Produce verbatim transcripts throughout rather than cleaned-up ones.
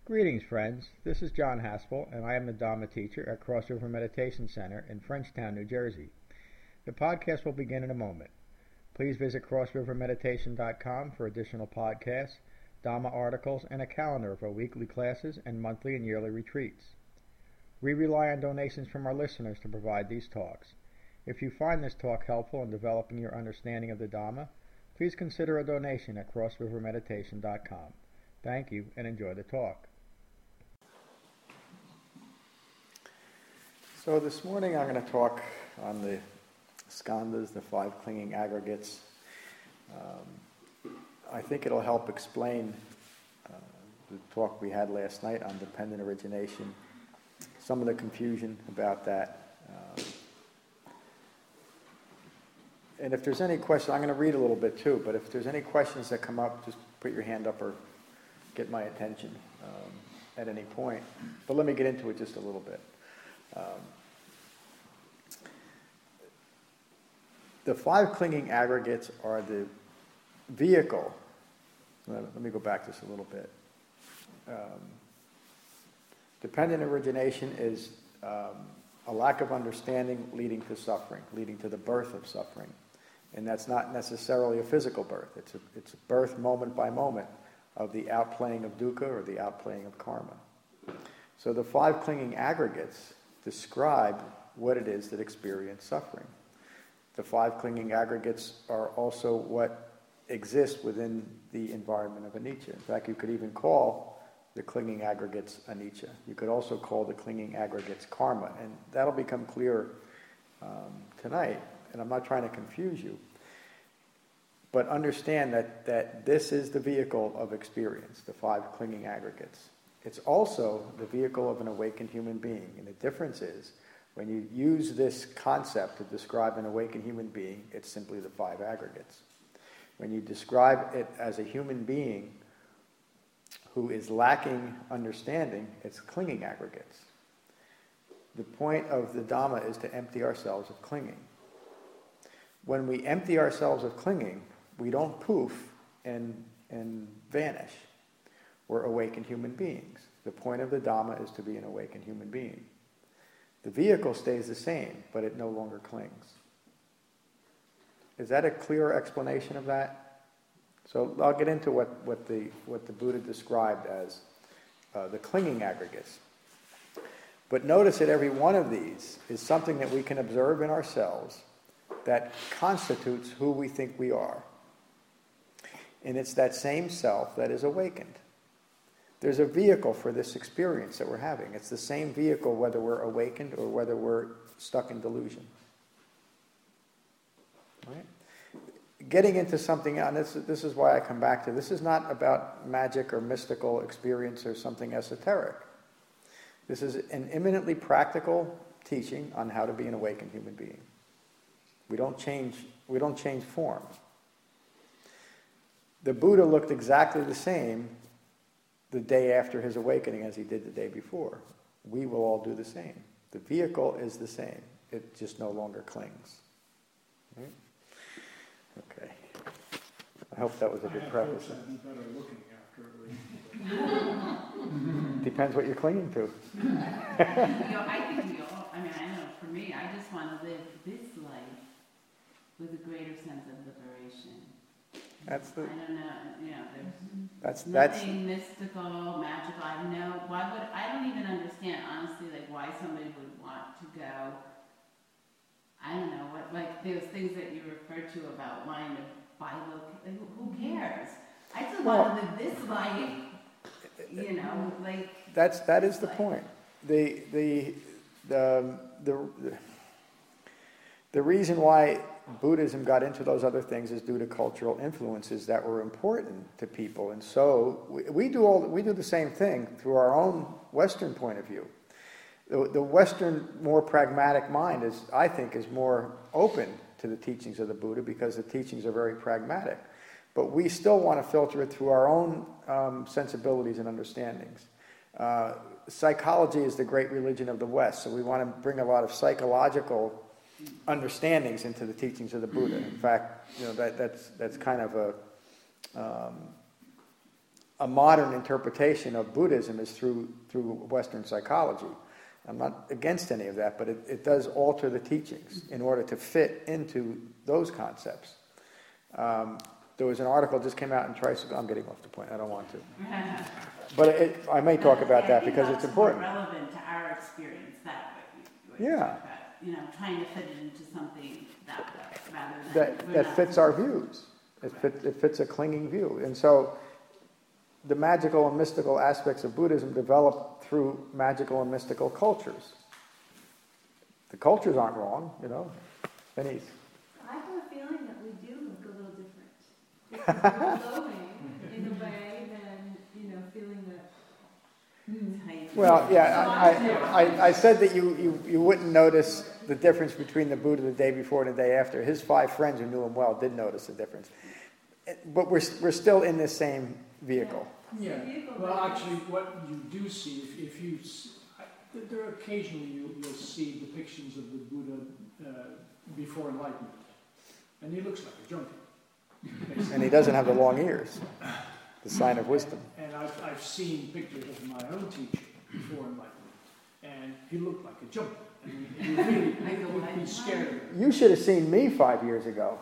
Greetings, friends. This is John Haspel, and I am the Dhamma teacher at Cross River Meditation Center in Frenchtown, New Jersey. The podcast will begin in a moment. Please visit cross river meditation dot com for additional podcasts, Dhamma articles, and a calendar of our weekly classes and monthly and yearly retreats. We rely on donations from our listeners to provide these talks. If you find this talk helpful in developing your understanding of the Dhamma, please consider a donation at cross river meditation dot com. Thank you, and enjoy the talk. So this morning I'm going to talk on the skandhas, the five clinging aggregates. Um, I think it'll help explain uh, the talk we had last night on dependent origination, some of the confusion about that. Um, and if there's any questions, I'm going to read a little bit too, but if there's any questions that come up, just put your hand up or get my attention um, at any point. But let me get into it just a little bit. Um, the five clinging aggregates are the vehicle. Let, let me go back just a little bit. Um, dependent origination is um, a lack of understanding leading to suffering, leading to the birth of suffering. And that's not necessarily a physical birth. It's a, it's a birth moment by moment of the outplaying of dukkha or the outplaying of karma. So the five clinging aggregates describe what it is that experience suffering. The five clinging aggregates are also what exists within the environment of anicca. In fact, you could even call the clinging aggregates anicca. You could also call the clinging aggregates karma, and that'll become clear um, tonight, and I'm not trying to confuse you. But understand that, that this is the vehicle of experience, the five clinging aggregates. It's also the vehicle of an awakened human being. And the difference is, when you use this concept to describe an awakened human being, it's simply the five aggregates. When you describe it as a human being who is lacking understanding, it's clinging aggregates. The point of the Dhamma is to empty ourselves of clinging. When we empty ourselves of clinging, we don't poof and, and vanish. We're awakened human beings. The point of the Dhamma is to be an awakened human being. The vehicle stays the same, but it no longer clings. Is that a clear explanation of that? So I'll get into what, what, the, what the Buddha described as uh, the clinging aggregates. But notice that every one of these is something that we can observe in ourselves that constitutes who we think we are. And it's that same self that is awakened. There's a vehicle for this experience that we're having. It's the same vehicle whether we're awakened or whether we're stuck in delusion. Right? Getting into something else, and this, this is why I come back to, this is not about magic or mystical experience or something esoteric. This is an eminently practical teaching on how to be an awakened human being. We don't change, we don't change form. The Buddha looked exactly the same the day after his awakening as he did the day before. We will all do the same. The vehicle is the same. It just no longer clings. Right? Okay. I hope that was a good preface. Better looking after it. Depends what you're clinging to. you know, I think we all, I mean, I know for me, I just want to live this life with a greater sense of liberation. That's the. I don't know, you know, there's That's that's. nothing mystical, magical. I know. Why would I don't even understand honestly, like why somebody would want to go. I don't know what, like those things that you referred to about wanting to buy look. Like, who cares? I just Well, want to live this life. You know, like. That's that is the life. point. The the the the the reason why Buddhism got into those other things is due to cultural influences that were important to people, and so we, we do all we do the same thing through our own Western point of view. The, the Western, more pragmatic mind is, I think, is more open to the teachings of the Buddha because the teachings are very pragmatic. But we still want to filter it through our own um, sensibilities and understandings. Uh, psychology is the great religion of the West, so we want to bring a lot of psychological understandings into the teachings of the Buddha. In fact, you know that that's that's kind of a um, a modern interpretation of Buddhism is through through Western psychology. I'm not against any of that, but it, it does alter the teachings in order to fit into those concepts. Um, there was an article just came out in Tricycle. I'm getting off the point. I don't want to. But it, I may talk about that because it's important. More relevant to our experience that way. Yeah. About, you know, trying to fit it into something that way rather than That, that fits our views. It, fit, it fits a clinging view. And so the magical and mystical aspects of Buddhism develop through magical and mystical cultures. The cultures aren't wrong, you know. Denise. I have a feeling that we do look a little different. Because we're glowing in a way than, you know, feeling that. Mm. Well, yeah, I, I, I said that you, you, you wouldn't notice the difference between the Buddha the day before and the day after. His five friends who knew him well did notice the difference. But we're, we're still in the same vehicle. Yeah, well, actually, what you do see, if, if you, I, there are occasionally you, you'll see depictions of the Buddha uh, before enlightenment, and he looks like a junkie. And he doesn't have the long ears, the sign of wisdom. And, and I've, I've seen pictures of my own teacher before enlightenment, and he looked like a junkie. And you really would be scared of him. You should have seen me five years ago.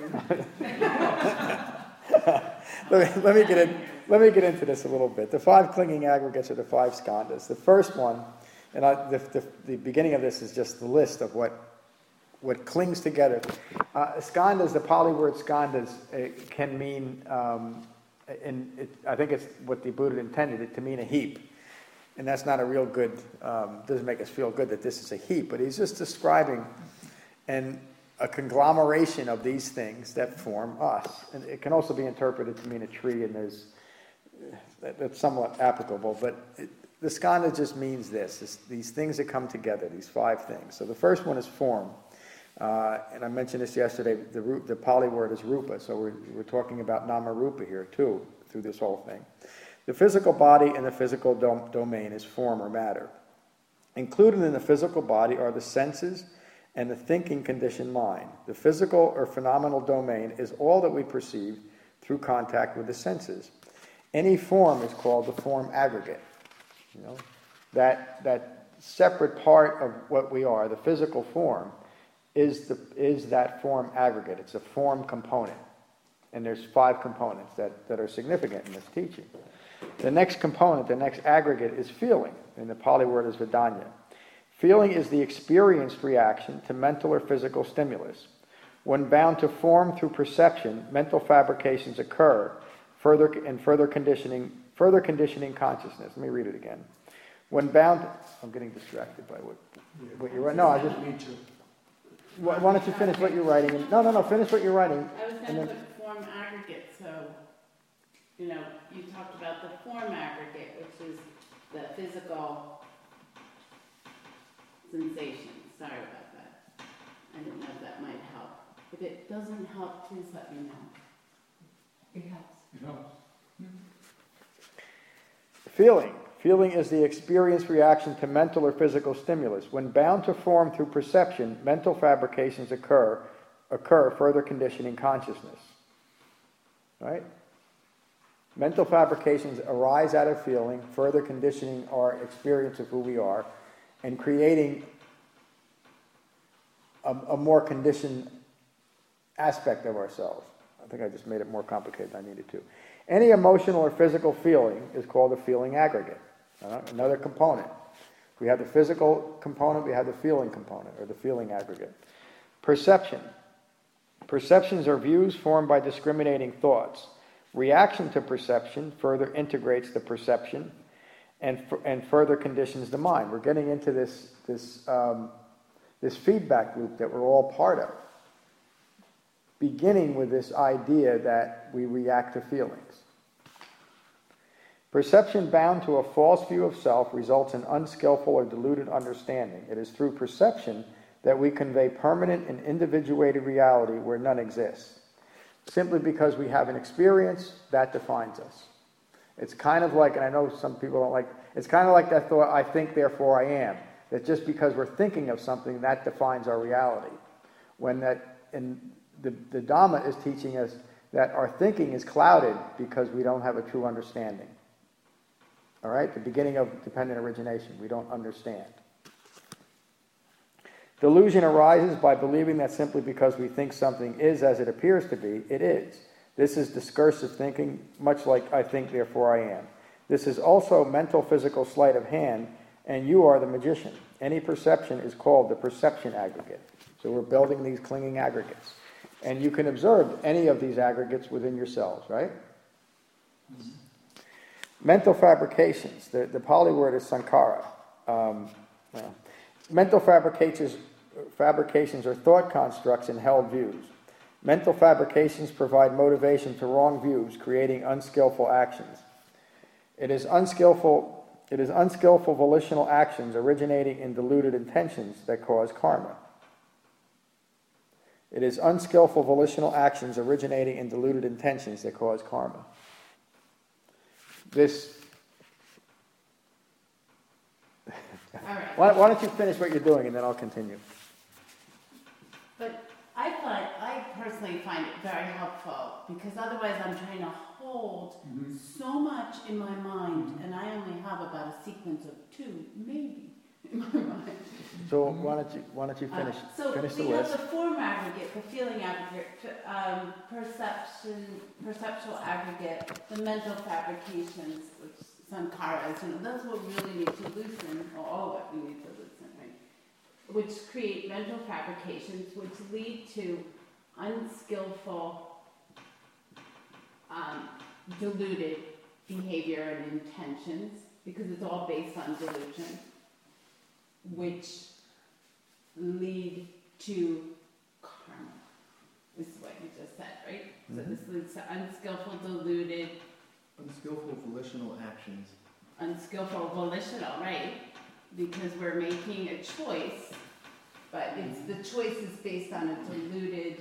let, me, let me get in. Let me get into this a little bit. The five clinging aggregates are the five skandhas. The first one, and I, the, the, the beginning of this is just the list of what what clings together. Uh, skandhas, the Pali word skandhas, it can mean, um, and it, I think it's what the Buddha intended it to mean, a heap. And that's not a real good, um, doesn't make us feel good that this is a heap, but he's just describing an, a conglomeration of these things that form us. And it can also be interpreted to mean a tree, and there's that's somewhat applicable, but it, the skandha just means this, this, these things that come together, these five things. So the first one is form. Uh, and I mentioned this yesterday, the, root, the Pali word is rupa, so we're, we're talking about nama rupa here too, through this whole thing. The physical body and the physical dom- domain is form or matter. Included in the physical body are the senses and the thinking conditioned mind. The physical or phenomenal domain is all that we perceive through contact with the senses. Any form is called the form aggregate. You know, that that separate part of what we are, the physical form, is the is that form aggregate. It's a form component, and there's five components that, that are significant in this teaching. The next component, the next aggregate, is feeling, and the Pali word is vedana. Feeling is the experienced reaction to mental or physical stimulus. When bound to form through perception, mental fabrications occur. Further and further conditioning, further conditioning consciousness. Let me read it again. When bound, I'm getting distracted by what, what you're writing. No, I just need to. Why, why don't you finish what you're writing? No, no, no. Finish what you're writing. I was going to put form aggregate. So, you know, you talked about the form aggregate, which is the physical sensation. Sorry about that. I didn't know if that might help. If it doesn't help, please let me know. It helps. No. Feeling. Feeling is the experienced reaction to mental or physical stimulus. When bound to form through perception, mental fabrications occur, occur, further conditioning consciousness. Right? Mental fabrications arise out of feeling, further conditioning our experience of who we are, and creating a, a more conditioned aspect of ourselves. I think I just made it more complicated than I needed to. Any emotional or physical feeling is called a feeling aggregate. Uh, another component. We have the physical component, we have the feeling component, or the feeling aggregate. Perception. Perceptions are views formed by discriminating thoughts. Reaction to perception further integrates the perception and, f- and further conditions the mind. We're getting into this, this, um, this feedback loop that we're all part of. Beginning with this idea that we react to feelings. Perception bound to a false view of self results in unskillful or deluded understanding. It is through perception that we convey permanent and individuated reality where none exists. Simply because we have an experience, that defines us. It's kind of like, and I know some people don't like, it's kind of like that thought, I think, therefore I am. That just because we're thinking of something, that defines our reality. When that, in The, the Dhamma is teaching us that our thinking is clouded because we don't have a true understanding. All right? The beginning of dependent origination. We don't understand. Delusion arises by believing that simply because we think something is as it appears to be, it is. This is discursive thinking, much like I think, therefore I am. This is also mental physical sleight of hand, and you are the magician. Any perception is called the perception aggregate. So we're building these clinging aggregates. And you can observe any of these aggregates within yourselves, right? Mm-hmm. Mental fabrications. The, the Pali word is sankhara. Um, well, mental fabrications, fabrications are thought constructs and held views. Mental fabrications provide motivation to wrong views, creating unskillful actions. It is unskillful, it is unskillful volitional actions originating in deluded intentions that cause karma. It is unskillful volitional actions originating in deluded intentions that cause karma. This. All right. Why, why don't you finish what you're doing and then I'll continue. But I find, I personally find it very helpful because otherwise I'm trying to hold Mm-hmm. so much in my mind, and I only have about a sequence of two, maybe, in my mind. So why don't you why don't you finish Uh, so finish the we have list? the form aggregate, the feeling aggregate, um, perception, perceptual aggregate, the mental fabrications, which sankharas, you know, that's what we really need to loosen, or all what we need to loosen, right? Which create mental fabrications, which lead to unskillful, um, deluded behavior and intentions, because it's all based on delusion, which lead to karma. This is what you just said, right? Mm-hmm. So this leads to unskillful, deluded, unskillful volitional actions. Unskillful volitional, right? Because we're making a choice, but it's the choice is based on a deluded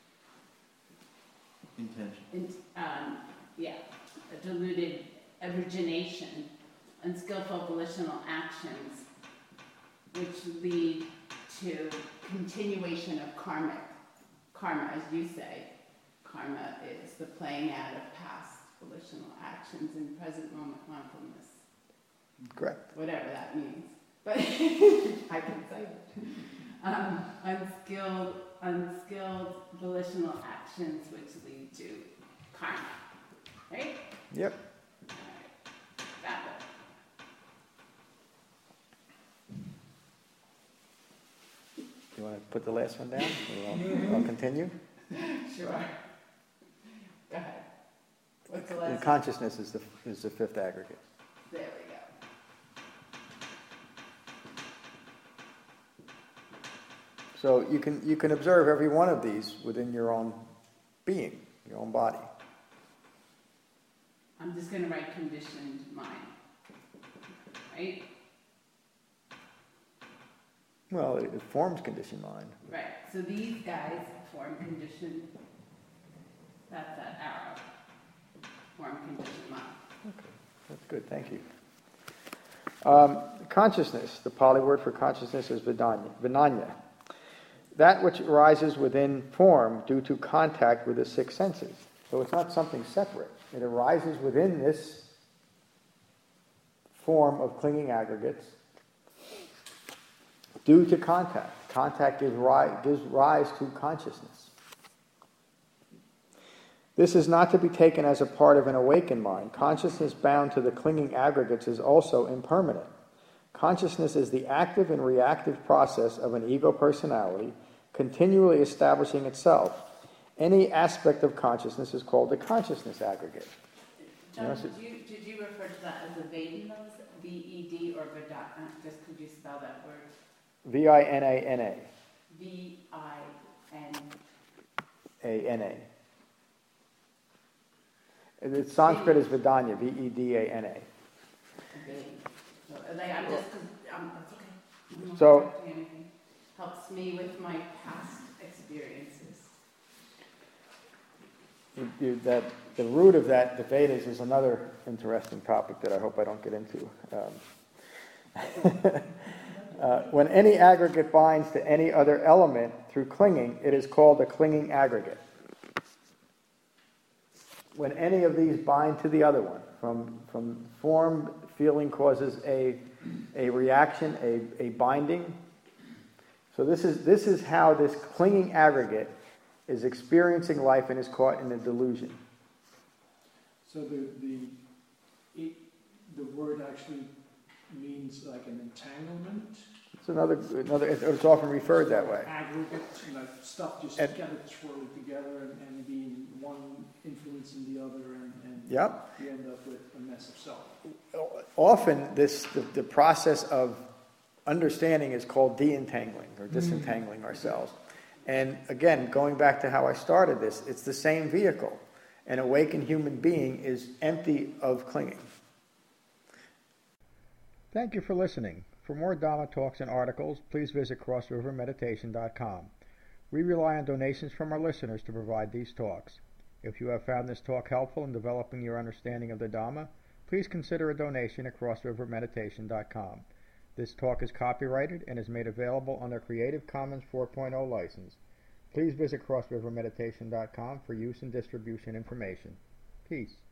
intention. In, um, yeah, a deluded origination, unskillful volitional actions, which lead to continuation of karmic. Karma, as you say, karma is the playing out of past volitional actions in present moment mindfulness. Correct. Whatever that means. But I can say it. Um, unskilled, unskilled volitional actions which lead to karma. Right? Yep. All right. Got it. You want to put the last one down? Or I'll, I'll continue. Sure. Go ahead. What's the last And consciousness is the is the fifth aggregate. There we go. So you can you can observe every one of these within your own being, your own body. I'm just going to write conditioned mind. Right? Well, it, it forms conditioned mind. Right. So these guys form conditioned. That's that arrow. Form conditioned mind. Okay, that's good. Thank you. Um, consciousness. The Pali word for consciousness is vidanya. Vinanya. That which arises within form due to contact with the six senses. So it's not something separate. It arises within this form of clinging aggregates due to contact. Contact gives rise, gives rise to consciousness. This is not to be taken as a part of an awakened mind. Consciousness bound to the clinging aggregates is also impermanent. Consciousness is the active and reactive process of an ego personality continually establishing itself. Any aspect of consciousness is called the consciousness aggregate. John, Yes, did you, did you refer to that as a Vedanas, V E D, or Vedana? Just could you spell that word? V I N A N A. V I N A N A. And the Sanskrit is Vidanya, V E D A N A. Veda. So, like, I'm just, cause, um, that's okay. I'm not So- correcting anything. Helps me with my past experiences. You, you, that, the root of that, the Vedas, is another interesting topic that I hope I don't get into. Um, uh, when any aggregate binds to any other element through clinging, it is called a clinging aggregate. when any of these bind to the other one, from, from form, feeling causes a, a reaction, a, a binding. So this is, this is how this clinging aggregate is experiencing life and is caught in a delusion. So the, the, it, the word actually means like an entanglement? It's another, another, it's often referred that way. Aggregate, like stuff just And- gathered, swirled together and, and being one influencing the other, and, and Yep. you end up with a mess of self. Often this, the, the process of understanding is called de-entangling or disentangling ourselves. And again, going back to how I started this, it's the same vehicle. An awakened human being is empty of clinging. Thank you for listening. For more Dhamma talks and articles, please visit cross river meditation dot com. We rely on donations from our listeners to provide these talks. If you have found this talk helpful in developing your understanding of the Dhamma, please consider a donation at cross river meditation dot com. This talk is copyrighted and is made available under Creative Commons four point oh license. Please visit cross river meditation dot com for use and distribution information. Peace.